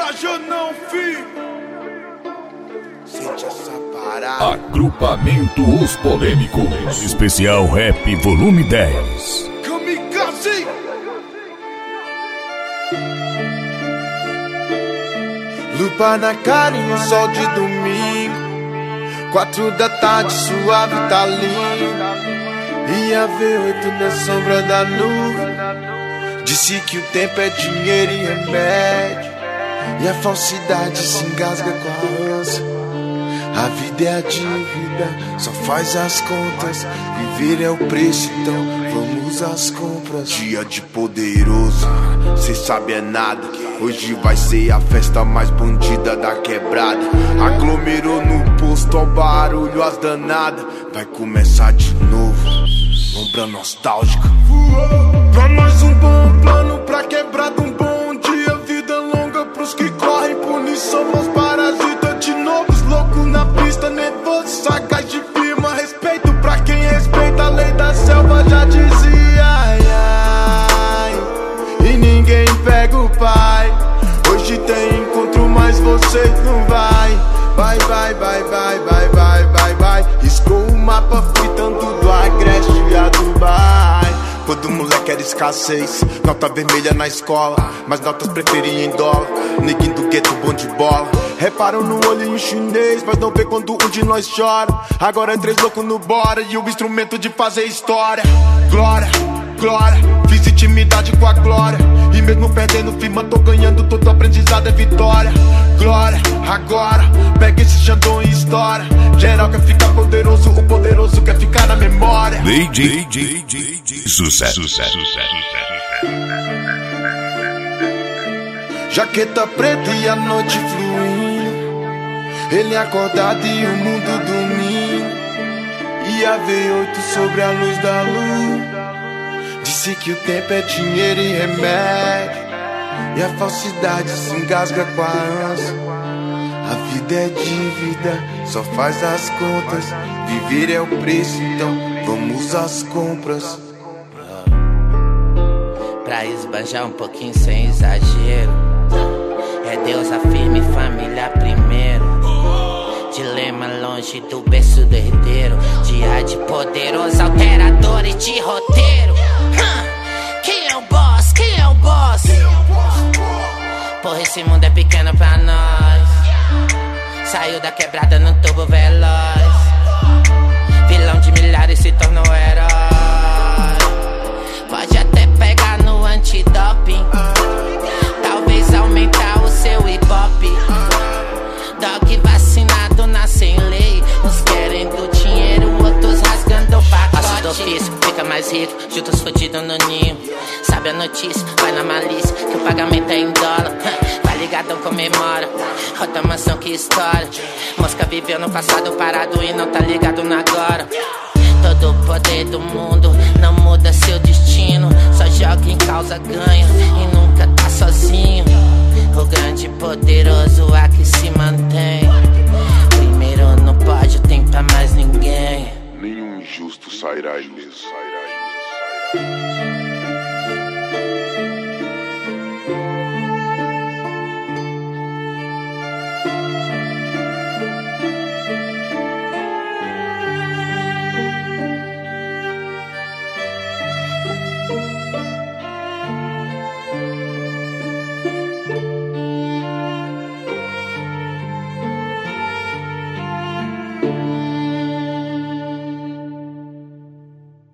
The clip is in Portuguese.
viaja não, filho. Sente essa parada. Agrupamento Os Polêmicos. Especial Rap Volume 10. Kamikaze. Lupa na cara e um sol de domingo. 4 da tarde, suave, tá lindo. Ia ver 8 na sombra da nuvem. Disse que o tempo é dinheiro e remédio. E a falsidade se engasga com a ânsia. A vida é a dívida, só faz as contas. Viver é o preço, então vamos às compras. Dia de poderoso, cê sabe é nada. Hoje vai ser a festa mais bandida da quebrada. Aglomerou no posto, ao barulho, as danadas. Vai começar de novo, lombra nostálgica. Pra mais um bom plano, pra quebrada um bom dia. Vida longa pros que correm, punição aos parasitas. De novos loucos na pista, nervoso, sacas de firma. Respeito pra quem respeita a lei da selva, já dizia. Ai, ai, e ninguém pega o pai. Hoje tem encontro, mas você não vai. Vai, vai, vai, vai, vai, vai, vai, vai. Riscou o mapa fritando do Agreste a Dubai. Quando moleque era escassez, nota vermelha na escola, mas notas preferiam em dólar. Neguinho do gueto, bom de bola. Reparam no olhinho chinês, mas não vê quando um de nós chora. Agora é 3 loucos no bora e o instrumento de fazer história. Glória, glória, fiz intimidade com a glória. E mesmo perdendo firma, tô ganhando, todo aprendizado é vitória. Glória, agora, pega esse Xandão e história. Geral quer ficar poderoso, o poderoso quer ficar na memória. Sucesso. Jaqueta preta e a noite fluindo. Ele acordado e o mundo dormindo. E a V8 sobre a luz da lua. Disse que o tempo é dinheiro e remédio. E a falsidade se engasga com a ânsia. A vida é dívida, só faz as contas. Viver é o preço, então vamos às compras. Pra esbanjar um pouquinho sem exagero. É Deus afirme, família primeiro. Dilema longe do berço do herdeiro. Dia de poderoso, alterador e de roteiro. Quem é o boss? Quem é o boss? Porra, esse mundo é pequeno pra nós. Saiu da quebrada no tubo veloz. Vilão de milhares se tornou herói. Pode até pegar no antidoping. Talvez aumentar o seu hip-hop. Dog vacinado nasce em lei. Uns querem do dinheiro, outros rasgando o pacote. Passo do ofício, fica mais rico, junta os fudidos no ninho. Sabe a notícia, vai na malícia, que o pagamento é em dólar. Vai ligadão, comemora, outra mansão que história. Mosca viveu no passado parado e não tá ligado no agora. Todo o poder do mundo não muda seu destino. Só joga em causa, ganha e nunca tá sozinho. O grande poderoso aqui se mantém. Primeiro no pódio tem pra mais ninguém. Nenhum injusto sairá ileso.